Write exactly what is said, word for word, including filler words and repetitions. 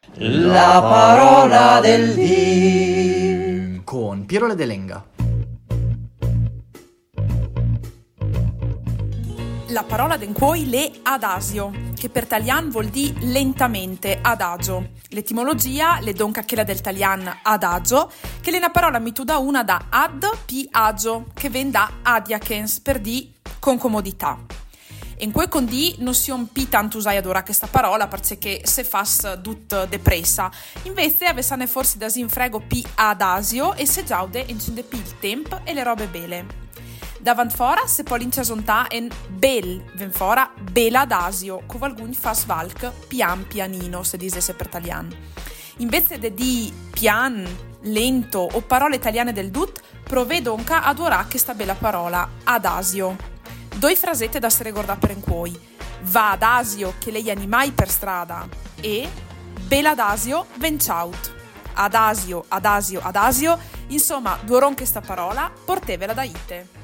La parola del dì con Piero Ledelenga. La parola d'encuoi le adagio, che per talian vuol dire lentamente, adagio. L'etimologia le donca quella del talian adagio, che è una parola mituda una da ad pi agio, che ven da adiacens, per di con comodità. In quel condi non si un pi tanto usai ad ora questa parola, perché se fas dut depressa. Invece avessane forse da sinfrego pi adasio e se giaude incende pi il temp e le robe belle. Davant fora se poi l'inciasontà en bel, ven fora bela adasio, con alcuni fas valk pian pianino, se disesse per talian. Invece de di pian, lento o parole italiane del dut, prove donca ad ora questa bella parola, adasio. Due frasette da se ricordare per encuoi. Va adasio che lei animai per strada e bela adasio ven ciaut. Adasio, adasio, adasio, insomma, due ronche sta parola, portevela da ite.